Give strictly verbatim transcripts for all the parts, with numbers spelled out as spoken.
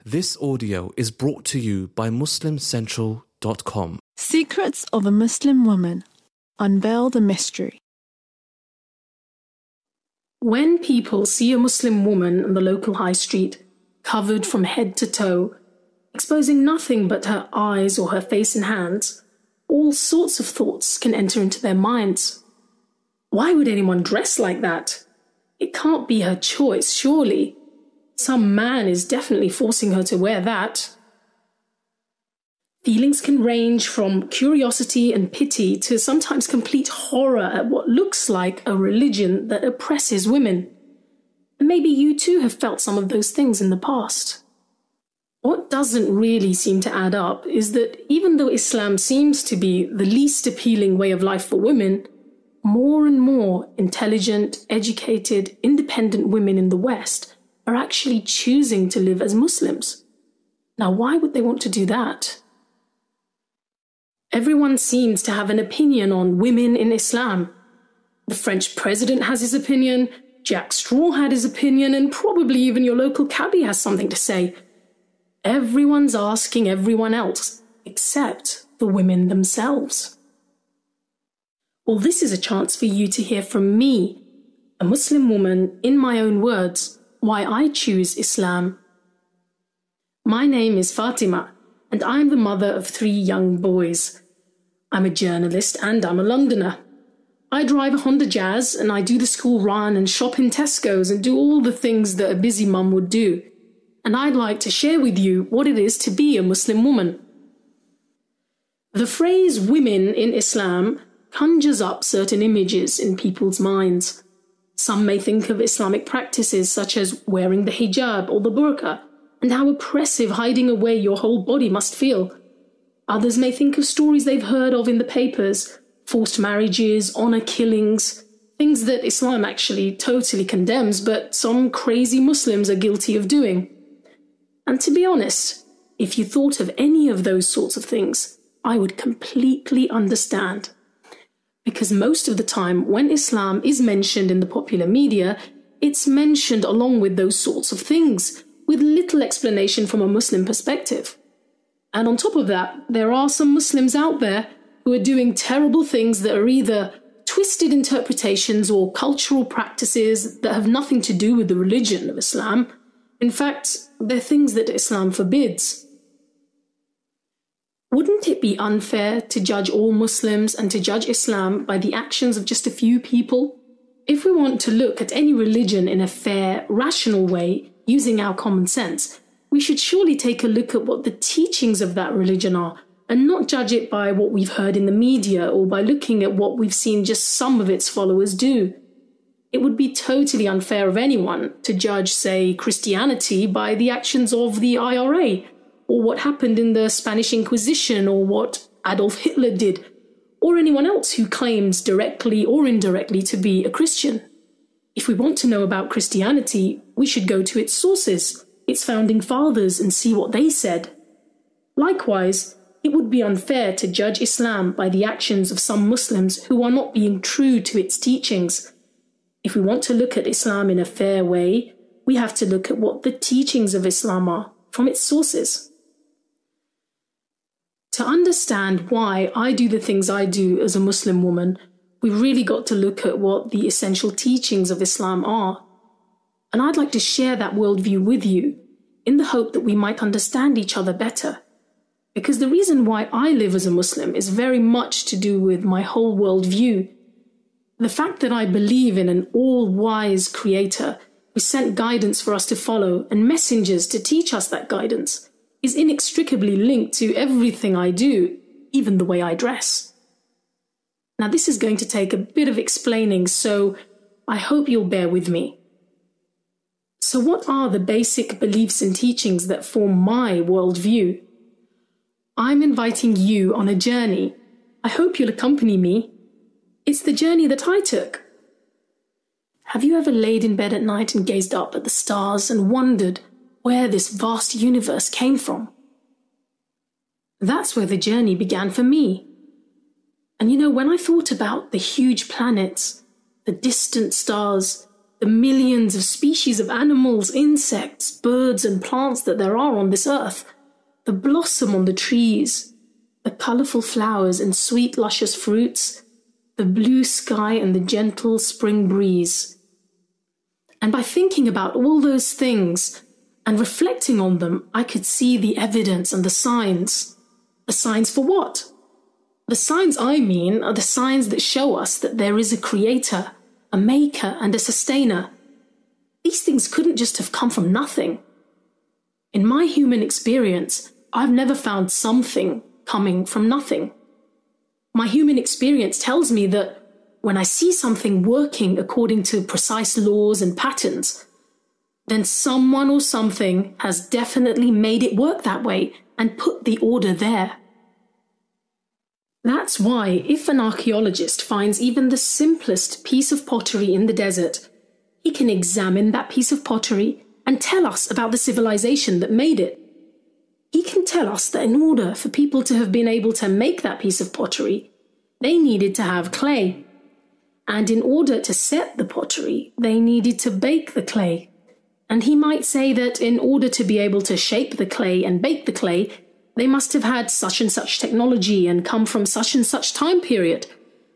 This audio is brought to you by Muslim Central dot com. Secrets of a Muslim Woman. Unveil the mystery. When people see a Muslim woman on the local high street, covered from head to toe, exposing nothing but her eyes or her face and hands, all sorts of thoughts can enter into their minds. Why would anyone dress like that? It can't be her choice, surely. Some man is definitely forcing her to wear that. Feelings can range from curiosity and pity to sometimes complete horror at what looks like a religion that oppresses women. And maybe you too have felt some of those things in the past. What doesn't really seem to add up is that even though Islam seems to be the least appealing way of life for women, more and more intelligent, educated, independent women in the West are actually choosing to live as Muslims. Now, why would they want to do that? Everyone seems to have an opinion on women in Islam. The French president has his opinion, Jack Straw had his opinion, and probably even your local cabbie has something to say. Everyone's asking everyone else, except the women themselves. Well, this is a chance for you to hear from me, a Muslim woman, in my own words, why I choose Islam. My name is Fatima, and I'm the mother of three young boys. I'm a journalist and I'm a Londoner. I drive a Honda Jazz and I do the school run and shop in Tesco's and do all the things that a busy mum would do. And I'd like to share with you what it is to be a Muslim woman. The phrase women in Islam conjures up certain images in people's minds. Some may think of Islamic practices such as wearing the hijab or the burqa, and how oppressive hiding away your whole body must feel. Others may think of stories they've heard of in the papers, forced marriages, honor killings, things that Islam actually totally condemns, but some crazy Muslims are guilty of doing. And to be honest, if you thought of any of those sorts of things, I would completely understand. Because most of the time, when Islam is mentioned in the popular media, it's mentioned along with those sorts of things, with little explanation from a Muslim perspective. And on top of that, there are some Muslims out there who are doing terrible things that are either twisted interpretations or cultural practices that have nothing to do with the religion of Islam. In fact, they're things that Islam forbids. Wouldn't it be unfair to judge all Muslims and to judge Islam by the actions of just a few people? If we want to look at any religion in a fair, rational way, using our common sense, we should surely take a look at what the teachings of that religion are, and not judge it by what we've heard in the media or by looking at what we've seen just some of its followers do. It would be totally unfair of anyone to judge, say, Christianity by the actions of the I R A, or what happened in the Spanish Inquisition, or what Adolf Hitler did, or anyone else who claims directly or indirectly to be a Christian. If we want to know about Christianity, we should go to its sources, its founding fathers, and see what they said. Likewise, it would be unfair to judge Islam by the actions of some Muslims who are not being true to its teachings. If we want to look at Islam in a fair way, we have to look at what the teachings of Islam are from its sources. To understand why I do the things I do as a Muslim woman, we've really got to look at what the essential teachings of Islam are. And I'd like to share that worldview with you in the hope that we might understand each other better. Because the reason why I live as a Muslim is very much to do with my whole worldview. The fact that I believe in an all-wise creator who sent guidance for us to follow and messengers to teach us that guidance is inextricably linked to everything I do, even the way I dress. Now, this is going to take a bit of explaining, so I hope you'll bear with me. So what are the basic beliefs and teachings that form my worldview? I'm inviting you on a journey. I hope you'll accompany me. It's the journey that I took. Have you ever laid in bed at night and gazed up at the stars and wondered where this vast universe came from? That's where the journey began for me. And you know, when I thought about the huge planets, the distant stars, the millions of species of animals, insects, birds, and plants that there are on this earth, the blossom on the trees, the colourful flowers and sweet, luscious fruits, the blue sky and the gentle spring breeze. And by thinking about all those things and reflecting on them, I could see the evidence and the signs. The signs for what? The signs I mean are the signs that show us that there is a creator, a maker, and a sustainer. These things couldn't just have come from nothing. In my human experience, I've never found something coming from nothing. My human experience tells me that when I see something working according to precise laws and patterns, then someone or something has definitely made it work that way and put the order there. That's why if an archaeologist finds even the simplest piece of pottery in the desert, he can examine that piece of pottery and tell us about the civilization that made it. He can tell us that in order for people to have been able to make that piece of pottery, they needed to have clay. And in order to set the pottery, they needed to bake the clay. And he might say that in order to be able to shape the clay and bake the clay, they must have had such and such technology and come from such and such time period.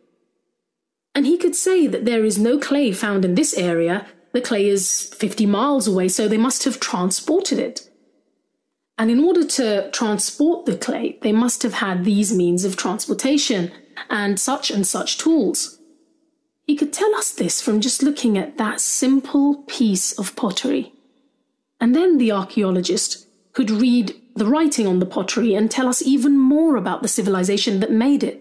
And he could say that there is no clay found in this area, the clay is fifty miles away, so they must have transported it. And in order to transport the clay, they must have had these means of transportation and such and such tools. He could tell us this from just looking at that simple piece of pottery. And then the archaeologist could read the writing on the pottery and tell us even more about the civilization that made it.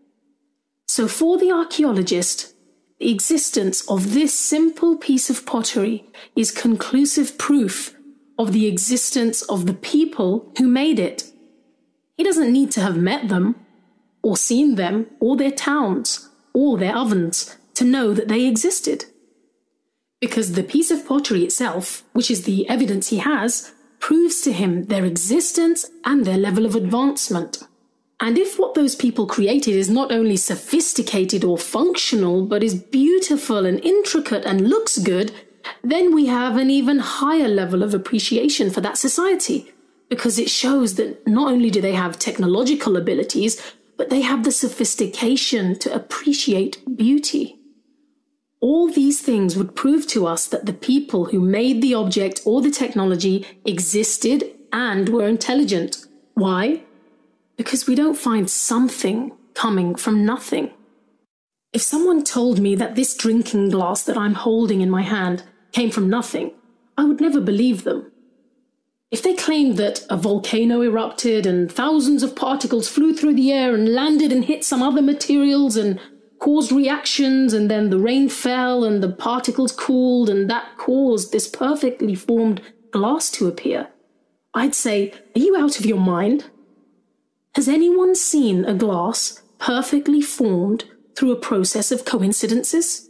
So for the archaeologist, the existence of this simple piece of pottery is conclusive proof of the existence of the people who made it. He doesn't need to have met them, or seen them, or their towns, or their ovens, to know that they existed. Because the piece of pottery itself, which is the evidence he has, proves to him their existence and their level of advancement. And if what those people created is not only sophisticated or functional, but is beautiful and intricate and looks good, then we have an even higher level of appreciation for that society, because it shows that not only do they have technological abilities, but they have the sophistication to appreciate beauty. All these things would prove to us that the people who made the object or the technology existed and were intelligent. Why? Because we don't find something coming from nothing. If someone told me that this drinking glass that I'm holding in my hand came from nothing, I would never believe them. If they claimed that a volcano erupted and thousands of particles flew through the air and landed and hit some other materials and caused reactions, and then the rain fell and the particles cooled and that caused this perfectly formed glass to appear, I'd say, are you out of your mind? Has anyone seen a glass perfectly formed through a process of coincidences?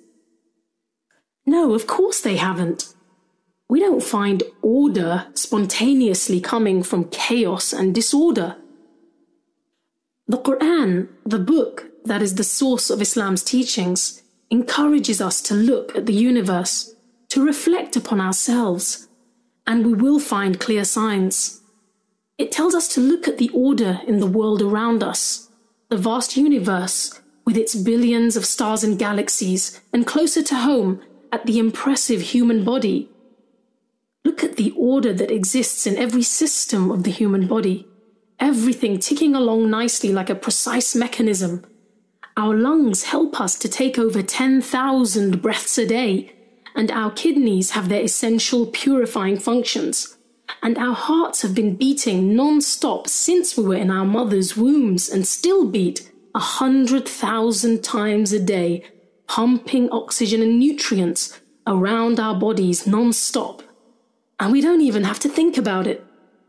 No, of course they haven't. We don't find order spontaneously coming from chaos and disorder. The Quran, the book that is the source of Islam's teachings, encourages us to look at the universe, to reflect upon ourselves, and we will find clear signs. It tells us to look at the order in the world around us, the vast universe with its billions of stars and galaxies, and closer to home, at the impressive human body. Look at the order that exists in every system of the human body, everything ticking along nicely like a precise mechanism. Our lungs help us to take over ten thousand breaths a day, and our kidneys have their essential purifying functions. And our hearts have been beating non-stop since we were in our mother's wombs and still beat a hundred thousand times a day, pumping oxygen and nutrients around our bodies non-stop. And we don't even have to think about it.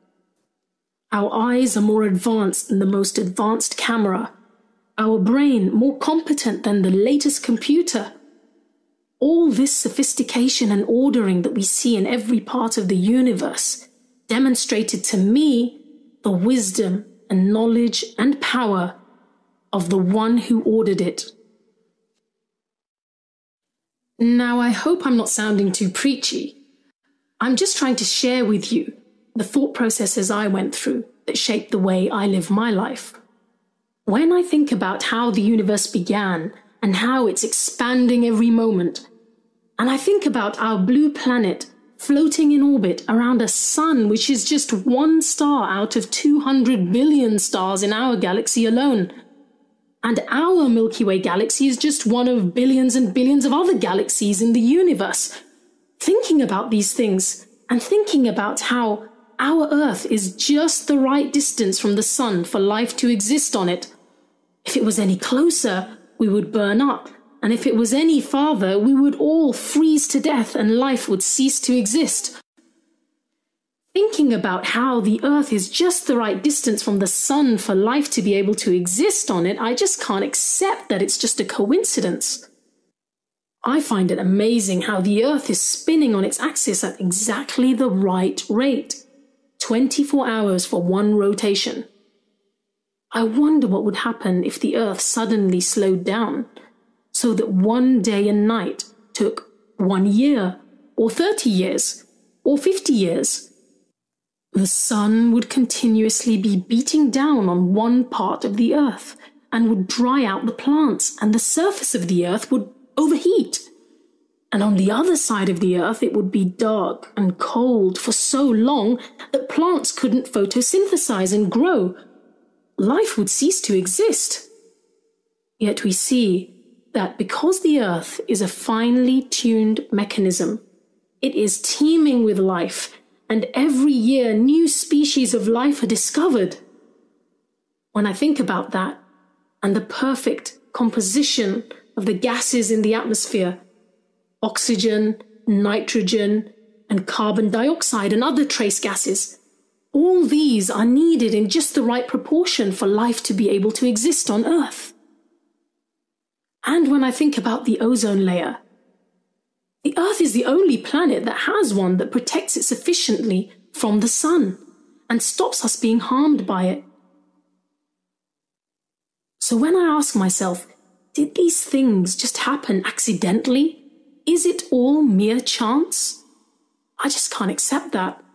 Our eyes are more advanced than the most advanced camera. Our brain more competent than the latest computer. All this sophistication and ordering that we see in every part of the universe demonstrated to me the wisdom and knowledge and power of the one who ordered it. Now, I hope I'm not sounding too preachy. I'm just trying to share with you the thought processes I went through that shaped the way I live my life. When I think about how the universe began and how it's expanding every moment, and I think about our blue planet floating in orbit around a sun which is just one star out of two hundred billion stars in our galaxy alone, and our Milky Way galaxy is just one of billions and billions of other galaxies in the universe. Thinking about these things and thinking about how our Earth is just the right distance from the sun for life to exist on it. If it was any closer, we would burn up, and if it was any farther, we would all freeze to death and life would cease to exist. Thinking about how the Earth is just the right distance from the sun for life to be able to exist on it, I just can't accept that it's just a coincidence. I find it amazing how the Earth is spinning on its axis at exactly the right rate. twenty-four hours for one rotation. I wonder what would happen if the Earth suddenly slowed down, so that one day and night took one year, or thirty years, or fifty years. The sun would continuously be beating down on one part of the Earth and would dry out the plants, and the surface of the Earth would overheat. And on the other side of the Earth, it would be dark and cold for so long that plants couldn't photosynthesize and grow. Life would cease to exist. Yet we see that because the Earth is a finely tuned mechanism, it is teeming with life, and every year new species of life are discovered. When I think about that, and the perfect composition of the gases in the atmosphere, oxygen, nitrogen, and carbon dioxide and other trace gases, all these are needed in just the right proportion for life to be able to exist on Earth. And when I think about the ozone layer, the Earth is the only planet that has one that protects it sufficiently from the sun and stops us being harmed by it. So when I ask myself, did these things just happen accidentally? Is it all mere chance? I just can't accept that.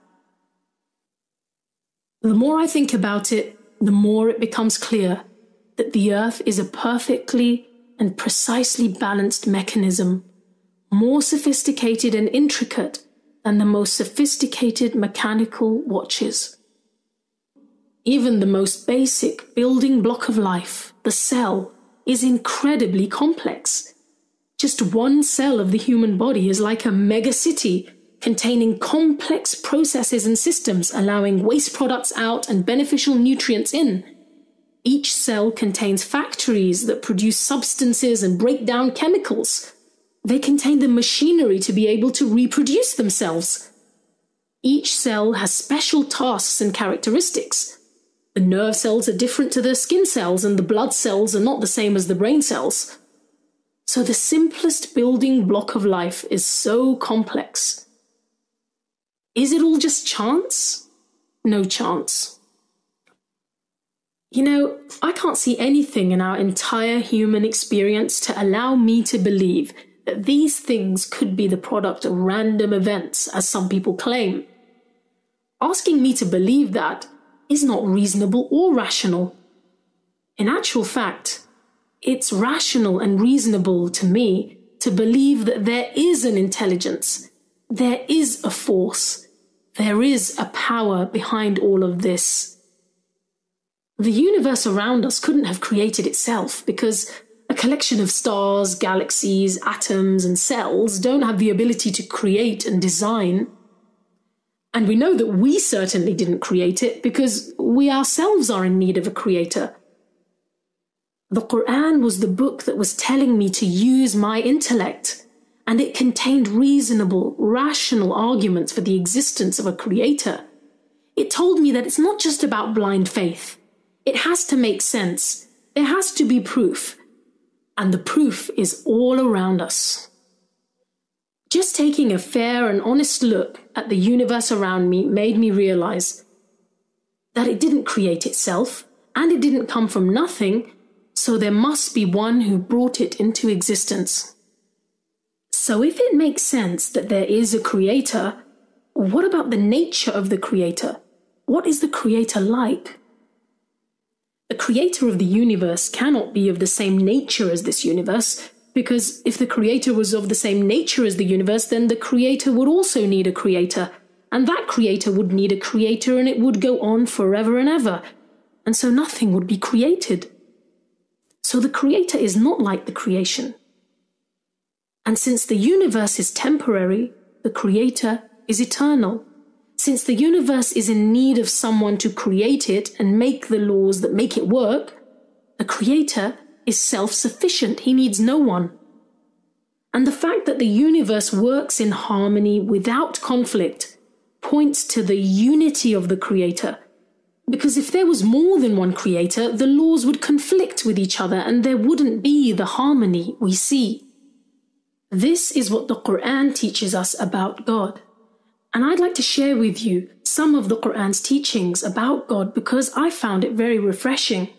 The more I think about it, the more it becomes clear that the Earth is a perfectly and precisely balanced mechanism, more sophisticated and intricate than the most sophisticated mechanical watches. Even the most basic building block of life, the cell, is incredibly complex. Just one cell of the human body is like a megacity containing complex processes and systems allowing waste products out and beneficial nutrients in. Each cell contains factories that produce substances and break down chemicals. They contain the machinery to be able to reproduce themselves. Each cell has special tasks and characteristics. The nerve cells are different to the skin cells, and the blood cells are not the same as the brain cells. So the simplest building block of life is so complex. Is it all just chance? No chance. You know, I can't see anything in our entire human experience to allow me to believe that these things could be the product of random events, as some people claim. Asking me to believe that is not reasonable or rational. In actual fact, it's rational and reasonable to me to believe that there is an intelligence, there is a force, there is a power behind all of this. The universe around us couldn't have created itself because a collection of stars, galaxies, atoms, and cells don't have the ability to create and design. And we know that we certainly didn't create it because we ourselves are in need of a creator. The Quran was the book that was telling me to use my intellect, and it contained reasonable, rational arguments for the existence of a creator. It told me that it's not just about blind faith. It has to make sense. There has to be proof. And the proof is all around us. Just taking a fair and honest look at the universe around me made me realize that it didn't create itself, and it didn't come from nothing, so there must be one who brought it into existence. So if it makes sense that there is a creator, what about the nature of the creator? What is the creator like? The creator of the universe cannot be of the same nature as this universe, because if the creator was of the same nature as the universe, then the creator would also need a creator, and that creator would need a creator, and it would go on forever and ever, and so nothing would be created. So the creator is not like the creation. And since the universe is temporary, the creator is eternal. Since the universe is in need of someone to create it and make the laws that make it work, the creator is self-sufficient. He needs no one. And the fact that the universe works in harmony without conflict points to the unity of the creator. Because if there was more than one creator, the laws would conflict with each other and there wouldn't be the harmony we see. This is what the Quran teaches us about God. And I'd like to share with you some of the Quran's teachings about God because I found it very refreshing.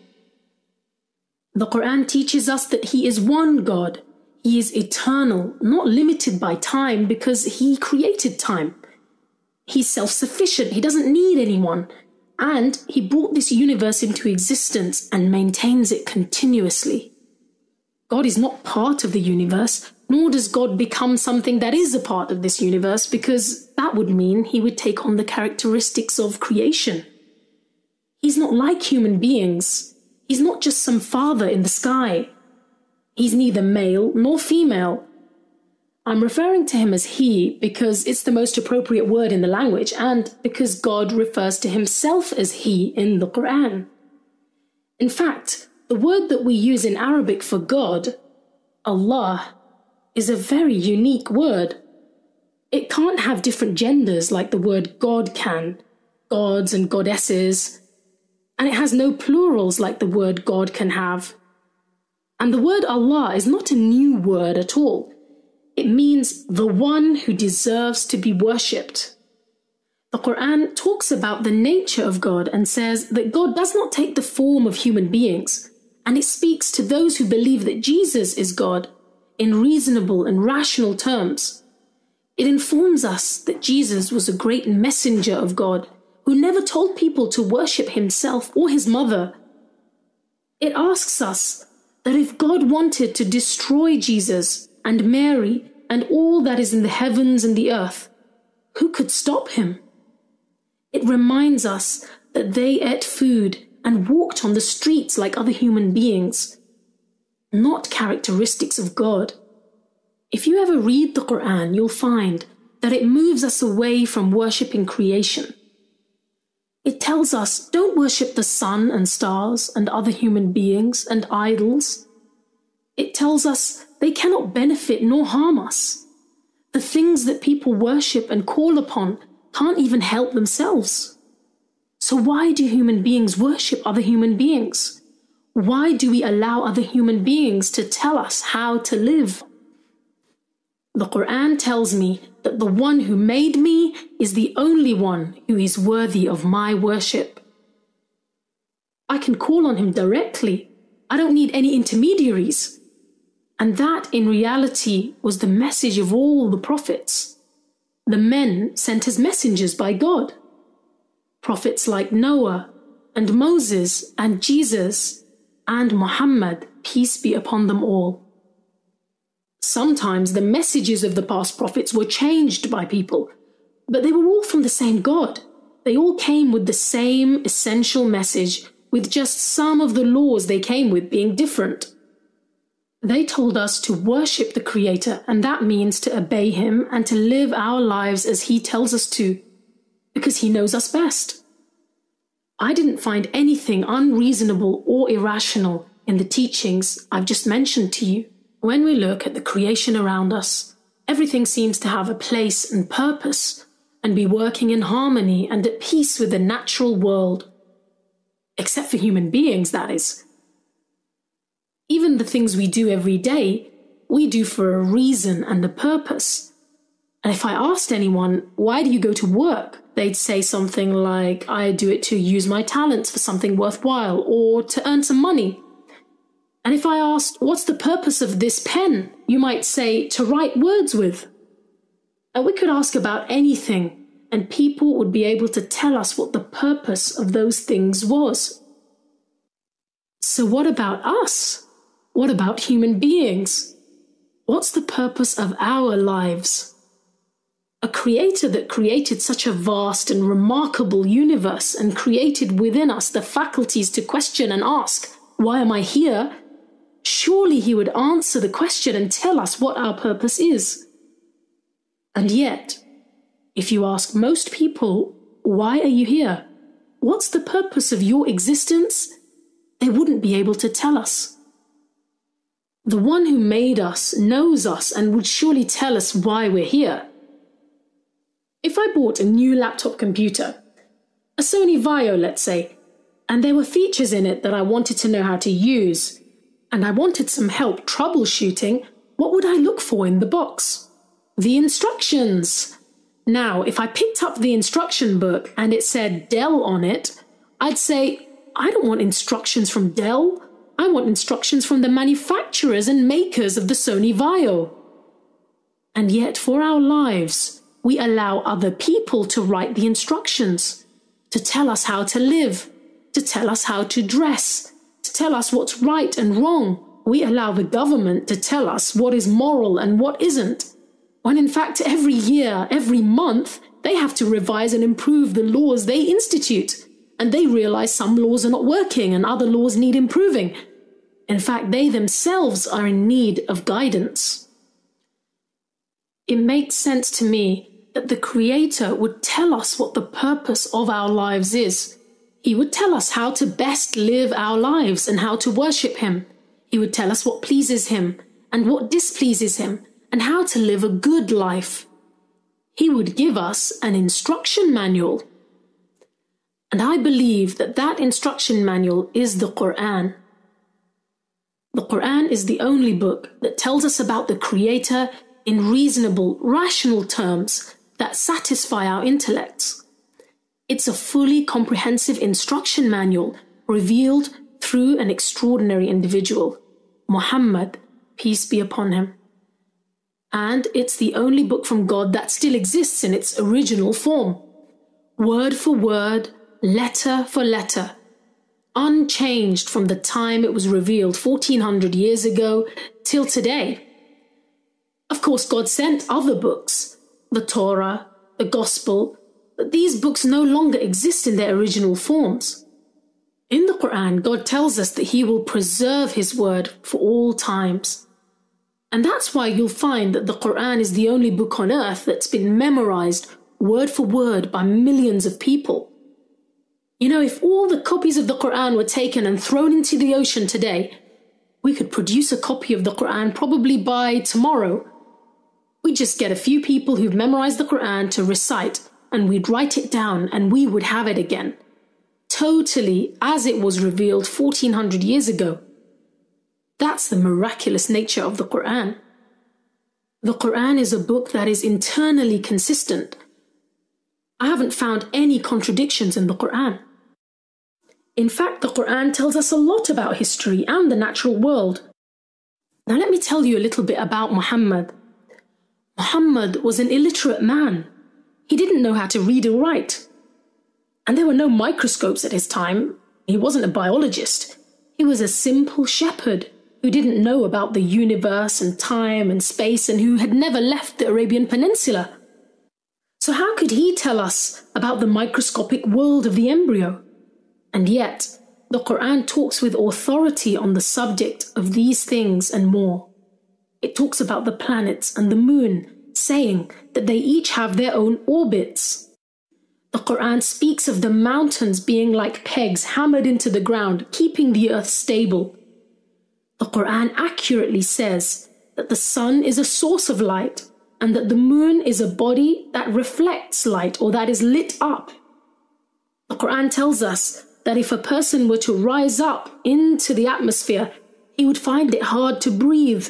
The Quran teaches us that He is one God. He is eternal, not limited by time because He created time. He's self-sufficient. He doesn't need anyone. And He brought this universe into existence and maintains it continuously. God is not part of the universe, nor does God become something that is a part of this universe, because that would mean He would take on the characteristics of creation. He's not like human beings. He's not just some father in the sky. He's neither male nor female. I'm referring to Him as He because it's the most appropriate word in the language and because God refers to Himself as He in the Quran. In fact, the word that we use in Arabic for God, Allah, is a very unique word. It can't have different genders like the word God can, gods and goddesses, and it has no plurals like the word God can have. And the word Allah is not a new word at all. It means the one who deserves to be worshipped. The Quran talks about the nature of God and says that God does not take the form of human beings, and it speaks to those who believe that Jesus is God in reasonable and rational terms. It informs us that Jesus was a great messenger of God who never told people to worship Himself or His mother. It asks us that if God wanted to destroy Jesus and Mary and all that is in the heavens and the earth, who could stop Him? It reminds us that they ate food and walked on the streets like other human beings, not characteristics of God. If you ever read the Quran, you'll find that it moves us away from worshipping creation. It tells us, don't worship the sun and stars and other human beings and idols. It tells us they cannot benefit nor harm us. The things that people worship and call upon can't even help themselves. So why do human beings worship other human beings? Why do we allow other human beings to tell us how to live? The Quran tells me that the one who made me is the only one who is worthy of my worship. I can call on Him directly. I don't need any intermediaries. And that, in reality, was the message of all the prophets. The men sent as messengers by God. Prophets like Noah and Moses and Jesus and Muhammad, peace be upon them all. Sometimes the messages of the past prophets were changed by people, but they were all from the same God. They all came with the same essential message, with just some of the laws they came with being different. They told us to worship the Creator, and that means to obey Him and to live our lives as He tells us to, because He knows us best. I didn't find anything unreasonable or irrational in the teachings I've just mentioned to you. When we look at the creation around us, everything seems to have a place and purpose and be working in harmony and at peace with the natural world. Except for human beings, that is. Even the things we do every day, we do for a reason and a purpose. And if I asked anyone, why do you go to work? They'd say something like, I do it to use my talents for something worthwhile or to earn some money. And if I asked, what's the purpose of this pen? You might say, to write words with. And we could ask about anything, and people would be able to tell us what the purpose of those things was. So what about us? What about human beings? What's the purpose of our lives? A creator that created such a vast and remarkable universe and created within us the faculties to question and ask, why am I here? Surely he would answer the question and tell us what our purpose is. And yet, if you ask most people, why are you here? What's the purpose of your existence? They wouldn't be able to tell us. The one who made us knows us and would surely tell us why we're here. If I bought a new laptop computer, a Sony Vaio, let's say, and there were features in it that I wanted to know how to use, and I wanted some help troubleshooting, what would I look for in the box? The instructions. Now, if I picked up the instruction book and it said Dell on it, I'd say, I don't want instructions from Dell. I want instructions from the manufacturers and makers of the Sony Vaio. And yet, for our lives, we allow other people to write the instructions, to tell us how to live, to tell us how to dress, to tell us what's right and wrong. We allow the government to tell us what is moral and what isn't, when in fact every year, every month, they have to revise and improve the laws they institute, and they realize some laws are not working and other laws need improving. In fact, they themselves are in need of guidance. It makes sense to me that the Creator would tell us what the purpose of our lives is. He would tell us how to best live our lives and how to worship Him. He would tell us what pleases Him and what displeases Him and how to live a good life. He would give us an instruction manual. And I believe that that instruction manual is the Quran. The Quran is the only book that tells us about the Creator in reasonable, rational terms that satisfy our intellects. It's a fully comprehensive instruction manual revealed through an extraordinary individual, Muhammad, peace be upon him. And it's the only book from God that still exists in its original form, word for word, letter for letter, unchanged from the time it was revealed fourteen hundred years ago till today. Of course, God sent other books, the Torah, the Gospel, but these books no longer exist in their original forms. In the Quran, God tells us that He will preserve His word for all times. And that's why you'll find that the Quran is the only book on earth that's been memorized word for word by millions of people. You know, if all the copies of the Quran were taken and thrown into the ocean today, we could produce a copy of the Quran probably by tomorrow. We'd just get a few people who've memorized the Quran to recite, and we'd write it down and we would have it again, totally as it was revealed fourteen hundred years ago. That's the miraculous nature of the Quran. The Quran is a book that is internally consistent. I haven't found any contradictions in the Quran. In fact, the Quran tells us a lot about history and the natural world. Now let me tell you a little bit about Muhammad. Muhammad was an illiterate man. He didn't know how to read or write. And there were no microscopes at his time. He wasn't a biologist. He was a simple shepherd who didn't know about the universe and time and space and who had never left the Arabian Peninsula. So how could he tell us about the microscopic world of the embryo? And yet, the Quran talks with authority on the subject of these things and more. It talks about the planets and the moon, saying that they each have their own orbits. The Quran speaks of the mountains being like pegs hammered into the ground, keeping the earth stable. The Quran accurately says that the sun is a source of light and that the moon is a body that reflects light or that is lit up. The Quran tells us that if a person were to rise up into the atmosphere, he would find it hard to breathe.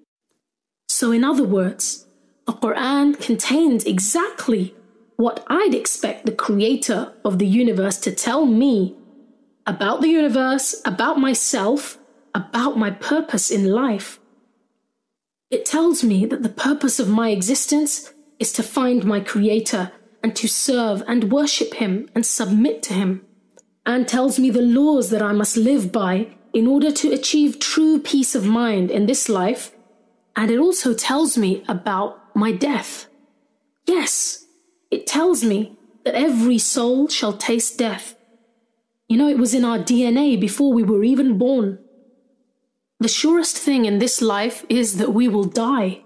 So in other words, the Quran contains exactly what I'd expect the creator of the universe to tell me about the universe, about myself, about my purpose in life. It tells me that the purpose of my existence is to find my Creator and to serve and worship Him and submit to Him, and tells me the laws that I must live by in order to achieve true peace of mind in this life, and it also tells me about my death. Yes, it tells me that every soul shall taste death. You know, it was in our D N A before we were even born. The surest thing in this life is that we will die.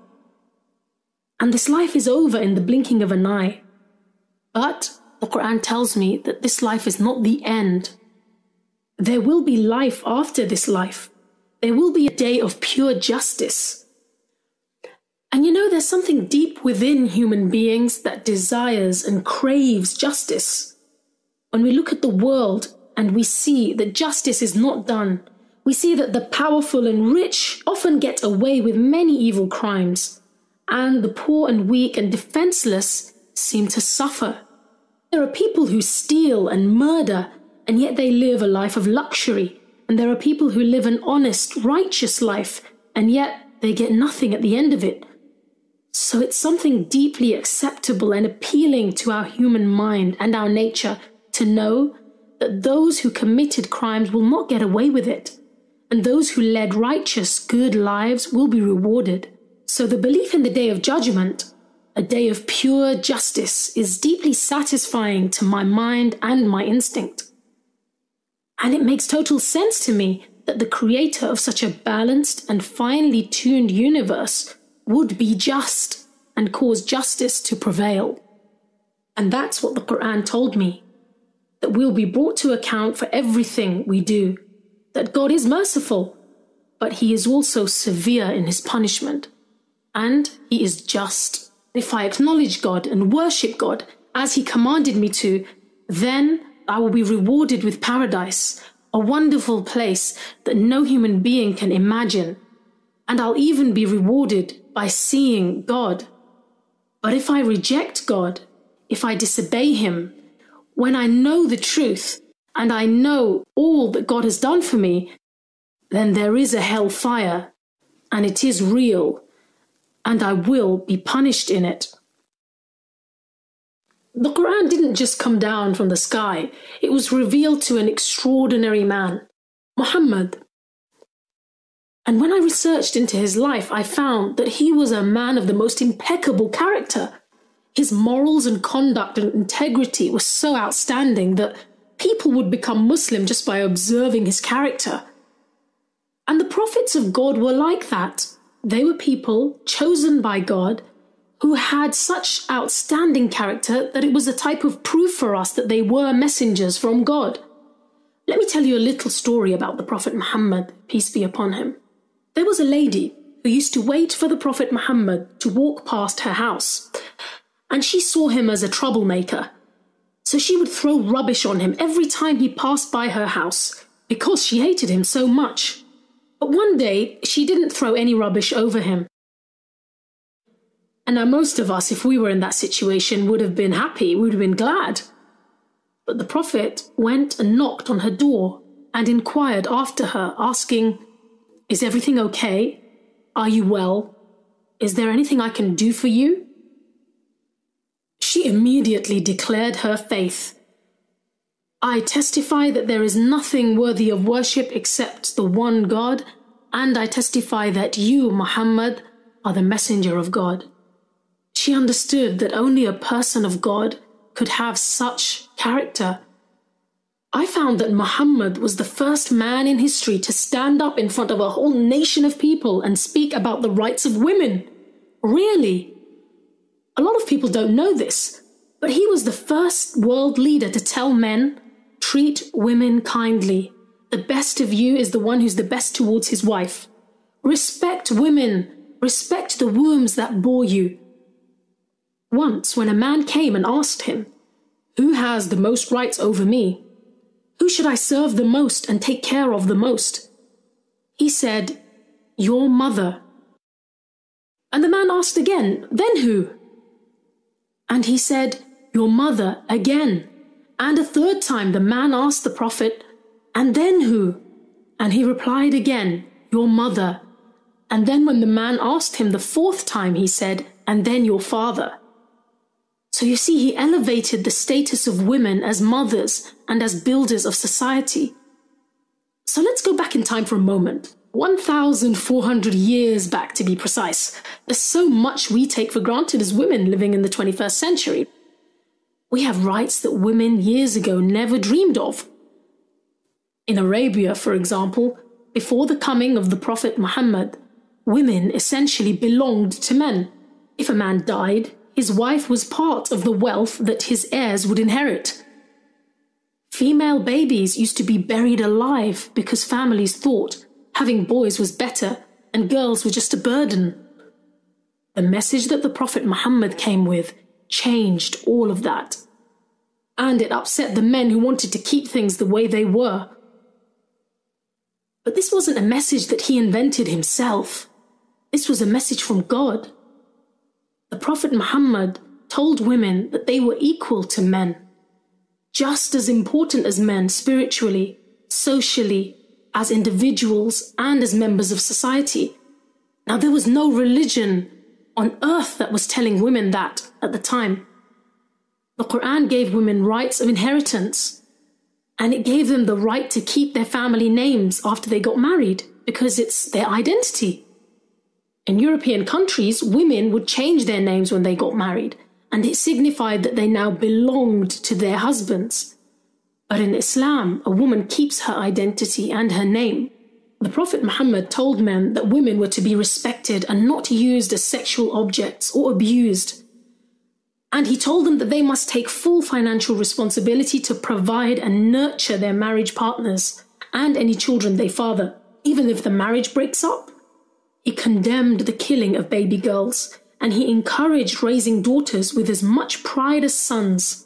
And this life is over in the blinking of an eye. But the Quran tells me that this life is not the end. There will be life after this life. There will be a day of pure justice. And you know, there's something deep within human beings that desires and craves justice. When we look at the world and we see that justice is not done, we see that the powerful and rich often get away with many evil crimes, and the poor and weak and defenseless seem to suffer. There are people who steal and murder, and yet they live a life of luxury, and there are people who live an honest, righteous life, and yet they get nothing at the end of it. So it's something deeply acceptable and appealing to our human mind and our nature to know that those who committed crimes will not get away with it, and those who led righteous, good lives will be rewarded. So the belief in the Day of Judgment, a day of pure justice, is deeply satisfying to my mind and my instinct. And it makes total sense to me that the creator of such a balanced and finely tuned universe would be just and cause justice to prevail. And that's what the Quran told me, that we'll be brought to account for everything we do, that God is merciful, but He is also severe in His punishment, and He is just. If I acknowledge God and worship God as He commanded me to, then I will be rewarded with paradise, a wonderful place that no human being can imagine, and I'll even be rewarded by seeing God. But if I reject God, if I disobey Him, when I know the truth, and I know all that God has done for me, then there is a hellfire, and it is real, and I will be punished in it. The Quran didn't just come down from the sky. It was revealed to an extraordinary man, Muhammad. And when I researched into his life, I found that he was a man of the most impeccable character. His morals and conduct and integrity were so outstanding that people would become Muslim just by observing his character. And the prophets of God were like that. They were people chosen by God who had such outstanding character that it was a type of proof for us that they were messengers from God. Let me tell you a little story about the Prophet Muhammad, peace be upon him. There was a lady who used to wait for the Prophet Muhammad to walk past her house, and she saw him as a troublemaker. So she would throw rubbish on him every time he passed by her house because she hated him so much. But one day, she didn't throw any rubbish over him. And now most of us, if we were in that situation, would have been happy, would have been glad. But the Prophet went and knocked on her door and inquired after her, asking, "Is everything okay? Are you well? Is there anything I can do for you?" She immediately declared her faith. "I testify that there is nothing worthy of worship except the one God, and I testify that you, Muhammad, are the messenger of God." She understood that only a person of God could have such character. I found that Muhammad was the first man in history to stand up in front of a whole nation of people and speak about the rights of women. Really? A lot of people don't know this, but he was the first world leader to tell men, treat women kindly. The best of you is the one who's the best towards his wife. Respect women. Respect the wombs that bore you. Once, when a man came and asked him, "Who has the most rights over me? Who should I serve the most and take care of the most?" He said, "Your mother." And the man asked again, "Then who?" And he said, "Your mother," again. And a third time the man asked the Prophet, "And then who?" And he replied again, "Your mother." And then when the man asked him the fourth time, he said, "And then your father." So you see, he elevated the status of women as mothers and as builders of society. So let's go back in time for a moment. one thousand four hundred years back, to be precise. There's so much we take for granted as women living in the twenty-first century. We have rights that women years ago never dreamed of. In Arabia, for example, before the coming of the Prophet Muhammad, women essentially belonged to men. If a man died, his wife was part of the wealth that his heirs would inherit. Female babies used to be buried alive because families thought having boys was better and girls were just a burden. The message that the Prophet Muhammad came with changed all of that. And it upset the men who wanted to keep things the way they were. But this wasn't a message that he invented himself. This was a message from God. The Prophet Muhammad told women that they were equal to men, just as important as men spiritually, socially, as individuals, and as members of society. Now, there was no religion on earth that was telling women that at the time. The Quran gave women rights of inheritance, and it gave them the right to keep their family names after they got married, because it's their identity. In European countries, women would change their names when they got married, and it signified that they now belonged to their husbands. But in Islam, a woman keeps her identity and her name. The Prophet Muhammad told men that women were to be respected and not used as sexual objects or abused. And he told them that they must take full financial responsibility to provide and nurture their marriage partners and any children they father, even if the marriage breaks up. He condemned the killing of baby girls, and he encouraged raising daughters with as much pride as sons.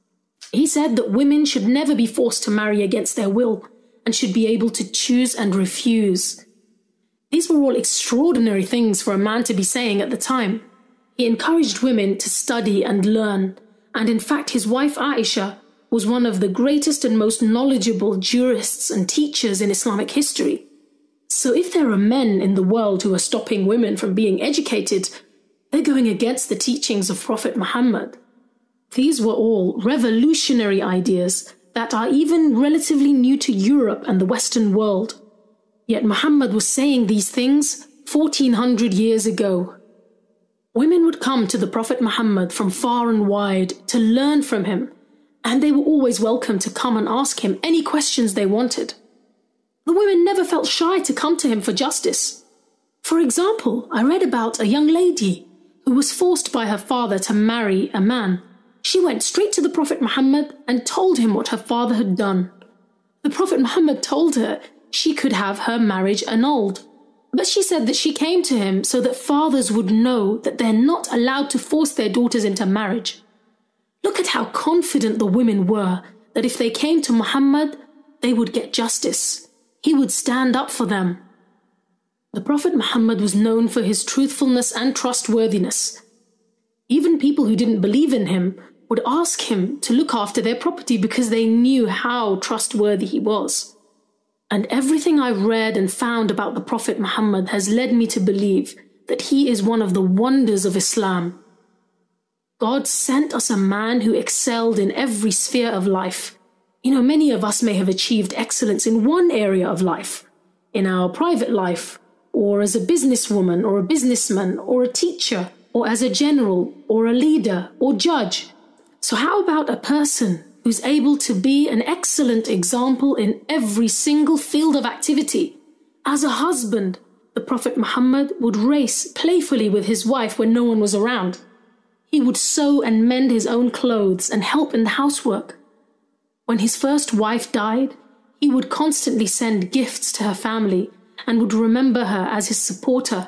He said that women should never be forced to marry against their will and should be able to choose and refuse. These were all extraordinary things for a man to be saying at the time. He encouraged women to study and learn, and in fact his wife Aisha was one of the greatest and most knowledgeable jurists and teachers in Islamic history. So if there are men in the world who are stopping women from being educated, they're going against the teachings of Prophet Muhammad. These were all revolutionary ideas that are even relatively new to Europe and the Western world. Yet Muhammad was saying these things fourteen hundred years ago. Women would come to the Prophet Muhammad from far and wide to learn from him, and they were always welcome to come and ask him any questions they wanted. The women never felt shy to come to him for justice. For example, I read about a young lady who was forced by her father to marry a man. She went straight to the Prophet Muhammad and told him what her father had done. The Prophet Muhammad told her she could have her marriage annulled. But she said that she came to him so that fathers would know that they're not allowed to force their daughters into marriage. Look at how confident the women were that if they came to Muhammad, they would get justice. He would stand up for them. The Prophet Muhammad was known for his truthfulness and trustworthiness. Even people who didn't believe in him would ask him to look after their property because they knew how trustworthy he was. And everything I've read and found about the Prophet Muhammad has led me to believe that he is one of the wonders of Islam. God sent us a man who excelled in every sphere of life. You know, many of us may have achieved excellence in one area of life, in our private life, or as a businesswoman or a businessman or a teacher, or as a general or a leader or judge. So how about a person who's able to be an excellent example in every single field of activity? As a husband, the Prophet Muhammad would race playfully with his wife when no one was around. He would sew and mend his own clothes and help in the housework. When his first wife died, he would constantly send gifts to her family and would remember her as his supporter.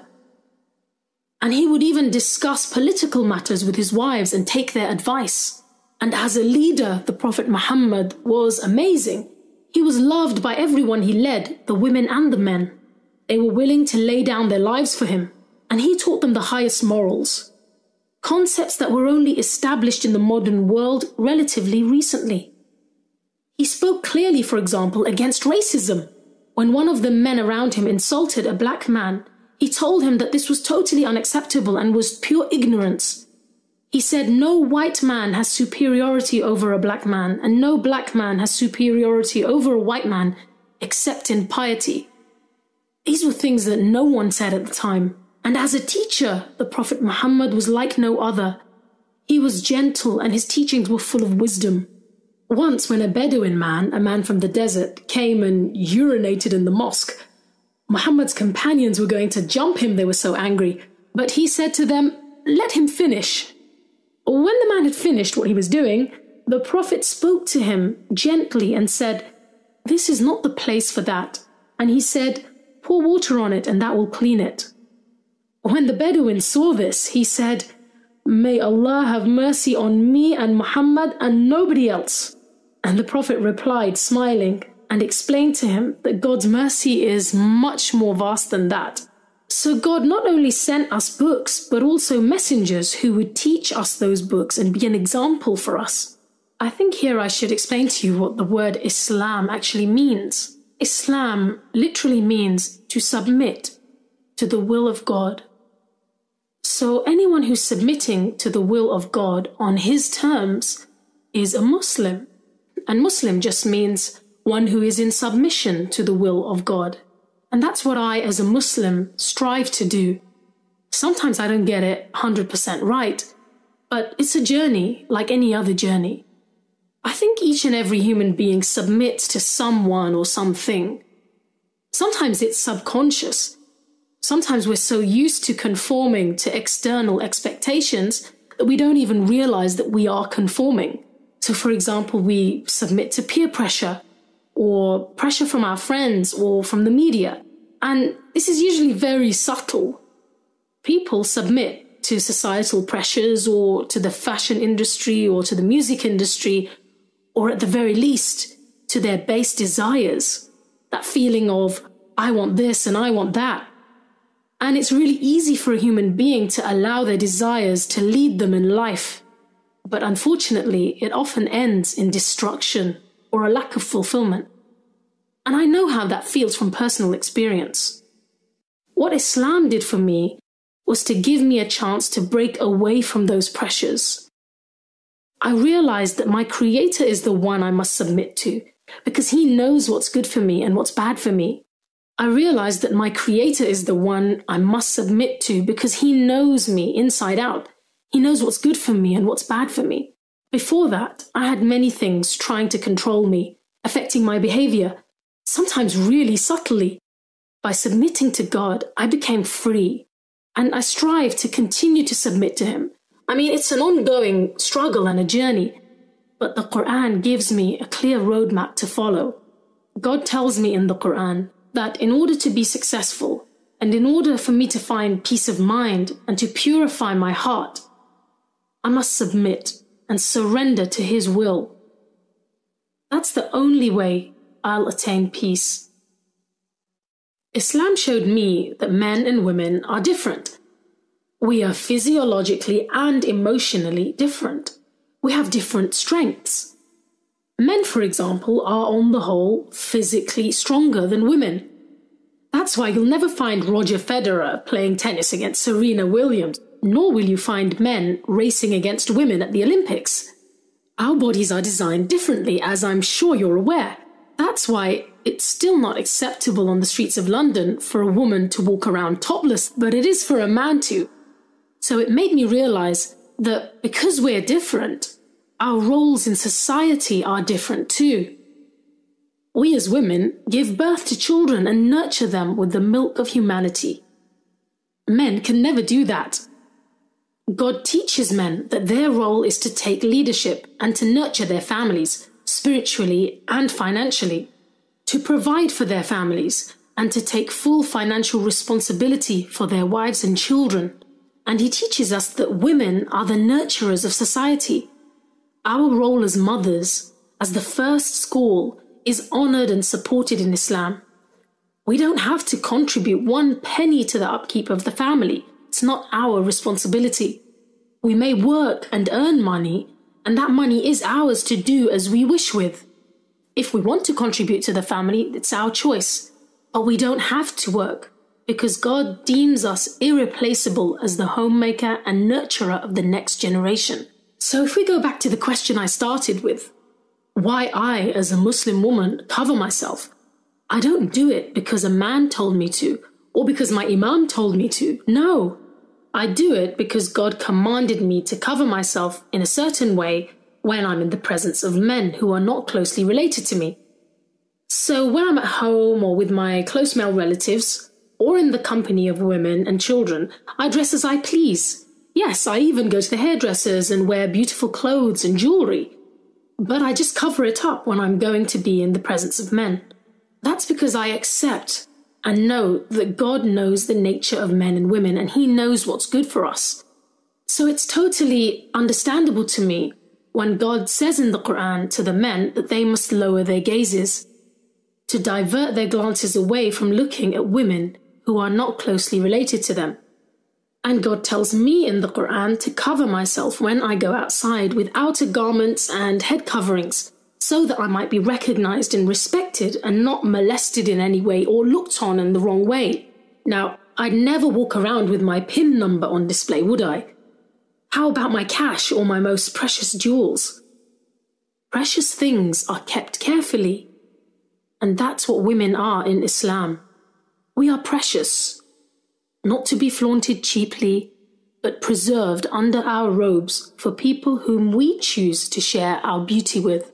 And he would even discuss political matters with his wives and take their advice. And as a leader, the Prophet Muhammad was amazing. He was loved by everyone he led, the women and the men. They were willing to lay down their lives for him, and he taught them the highest morals. Concepts that were only established in the modern world relatively recently. He spoke clearly, for example, against racism. When one of the men around him insulted a black man, he told him that this was totally unacceptable and was pure ignorance. He said no white man has superiority over a black man, and no black man has superiority over a white man, except in piety. These were things that no one said at the time. And as a teacher, the Prophet Muhammad was like no other. He was gentle and his teachings were full of wisdom. Once when a Bedouin man, a man from the desert, came and urinated in the mosque, Muhammad's companions were going to jump him, they were so angry. But he said to them, "Let him finish." When the man had finished what he was doing, the Prophet spoke to him gently and said, "This is not the place for that." And he said, "Pour water on it and that will clean it." When the Bedouin saw this, he said, "May Allah have mercy on me and Muhammad and nobody else." And the Prophet replied, smiling, and explained to him that God's mercy is much more vast than that. So God not only sent us books, but also messengers who would teach us those books and be an example for us. I think here I should explain to you what the word Islam actually means. Islam literally means to submit to the will of God. So anyone who's submitting to the will of God on his terms is a Muslim. And Muslim just means one who is in submission to the will of God. And that's what I, as a Muslim, strive to do. Sometimes I don't get it one hundred percent right, but it's a journey like any other journey. I think each and every human being submits to someone or something. Sometimes it's subconscious. Sometimes we're so used to conforming to external expectations that we don't even realize that we are conforming. So, for example, we submit to peer pressure or pressure from our friends or from the media. And this is usually very subtle. People submit to societal pressures or to the fashion industry or to the music industry, or at the very least, to their base desires. That feeling of, I want this and I want that. And it's really easy for a human being to allow their desires to lead them in life. But unfortunately, it often ends in destruction or a lack of fulfillment. And I know how that feels from personal experience. What Islam did for me was to give me a chance to break away from those pressures. I realized that my Creator is the one I must submit to, because He knows what's good for me and what's bad for me. I realized that my Creator is the one I must submit to because He knows me inside out. He knows what's good for me and what's bad for me. Before that, I had many things trying to control me, affecting my behavior, sometimes really subtly. By submitting to God, I became free, and I strive to continue to submit to Him. I mean, it's an ongoing struggle and a journey, but the Quran gives me a clear roadmap to follow. God tells me in the Quran that in order to be successful, and in order for me to find peace of mind and to purify my heart, I must submit and surrender to His will. That's the only way I'll attain peace. Islam showed me that men and women are different. We are physiologically and emotionally different. We have different strengths. Men, for example, are on the whole physically stronger than women. That's why you'll never find Roger Federer playing tennis against Serena Williams, nor will you find men racing against women at the Olympics. Our bodies are designed differently, as I'm sure you're aware. That's why it's still not acceptable on the streets of London for a woman to walk around topless, but it is for a man to. So it made me realize that because we're different, our roles in society are different too. We as women give birth to children and nurture them with the milk of humanity. Men can never do that. God teaches men that their role is to take leadership and to nurture their families, spiritually and financially, to provide for their families and to take full financial responsibility for their wives and children. And He teaches us that women are the nurturers of society. Our role as mothers, as the first school, is honored and supported in Islam. We don't have to contribute one penny to the upkeep of the family. It's not our responsibility. We may work and earn money, and that money is ours to do as we wish with. If we want to contribute to the family, it's our choice. But we don't have to work, because God deems us irreplaceable as the homemaker and nurturer of the next generation. So if we go back to the question I started with, why I, as a Muslim woman, cover myself, I don't do it because a man told me to, or because my imam told me to. No, I do it because God commanded me to cover myself in a certain way when I'm in the presence of men who are not closely related to me. So when I'm at home or with my close male relatives, or in the company of women and children, I dress as I please. Yes, I even go to the hairdressers and wear beautiful clothes and jewelry. But I just cover it up when I'm going to be in the presence of men. That's because I accept and know that God knows the nature of men and women, and He knows what's good for us. So it's totally understandable to me when God says in the Quran to the men that they must lower their gazes, to divert their glances away from looking at women who are not closely related to them. And God tells me in the Quran to cover myself when I go outside with outer garments and head coverings, so that I might be recognized and respected and not molested in any way or looked on in the wrong way. Now, I'd never walk around with my PIN number on display, would I? How about my cash or my most precious jewels? Precious things are kept carefully. And that's what women are in Islam. We are precious, not to be flaunted cheaply, but preserved under our robes for people whom we choose to share our beauty with.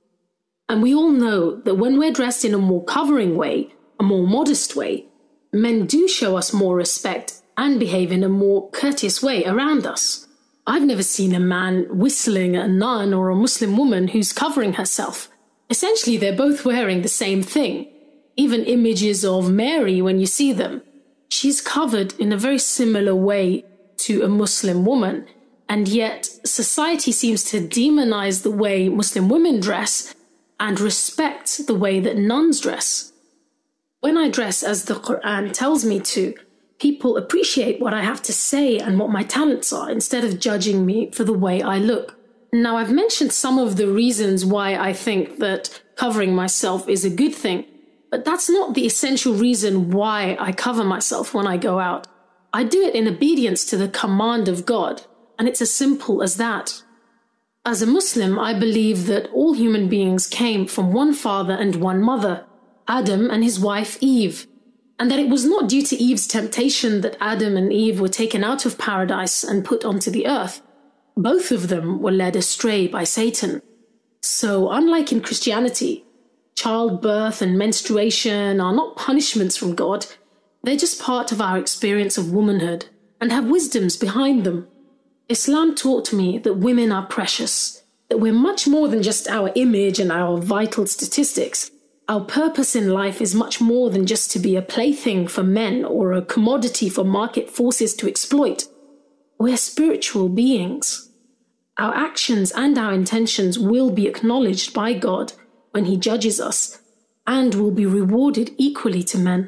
And we all know that when we're dressed in a more covering way, a more modest way, men do show us more respect and behave in a more courteous way around us. I've never seen a man whistling at a nun or a Muslim woman who's covering herself. Essentially, they're both wearing the same thing. Even images of Mary, when you see them, she's covered in a very similar way to a Muslim woman, and yet society seems to demonize the way Muslim women dress and respect the way that nuns dress. When I dress as the Quran tells me to, people appreciate what I have to say and what my talents are instead of judging me for the way I look. Now, I've mentioned some of the reasons why I think that covering myself is a good thing, but that's not the essential reason why I cover myself when I go out. I do it in obedience to the command of God, and it's as simple as that. As a Muslim, I believe that all human beings came from one father and one mother, Adam and his wife Eve, and that it was not due to Eve's temptation that Adam and Eve were taken out of paradise and put onto the earth. Both of them were led astray by Satan. So, unlike in Christianity, childbirth and menstruation are not punishments from God. They're just part of our experience of womanhood and have wisdoms behind them. Islam taught me that women are precious, that we're much more than just our image and our vital statistics. Our purpose in life is much more than just to be a plaything for men or a commodity for market forces to exploit. We're spiritual beings. Our actions and our intentions will be acknowledged by God when He judges us, and will be rewarded equally to men.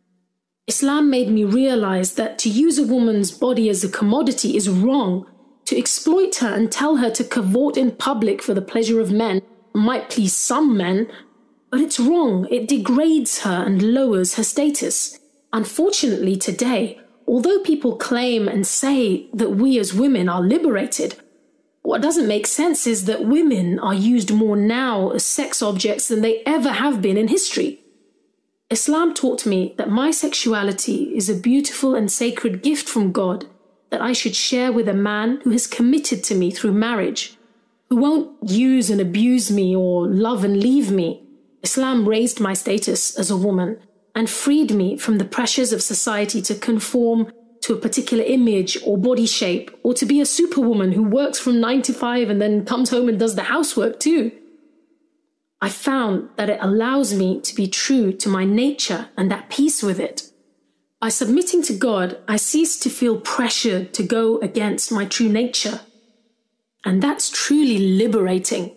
Islam made me realize that to use a woman's body as a commodity is wrong. To exploit her and tell her to cavort in public for the pleasure of men might please some men, but it's wrong. It degrades her and lowers her status. Unfortunately, today, although people claim and say that we as women are liberated, what doesn't make sense is that women are used more now as sex objects than they ever have been in history. Islam taught me that my sexuality is a beautiful and sacred gift from God that I should share with a man who has committed to me through marriage, who won't use and abuse me or love and leave me. Islam raised my status as a woman and freed me from the pressures of society to conform to a particular image or body shape, or to be a superwoman who works from nine to five and then comes home and does the housework too. I found that it allows me to be true to my nature and at peace with it. By submitting to God, I cease to feel pressured to go against my true nature. And that's truly liberating.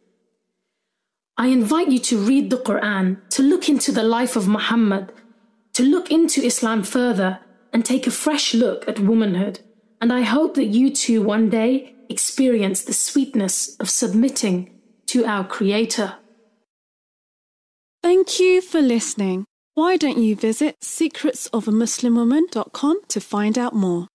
I invite you to read the Quran, to look into the life of Muhammad, to look into Islam further, and take a fresh look at womanhood. And I hope that you too one day experience the sweetness of submitting to our Creator. Thank you for listening. Why don't you visit secrets of a muslim woman dot com to find out more?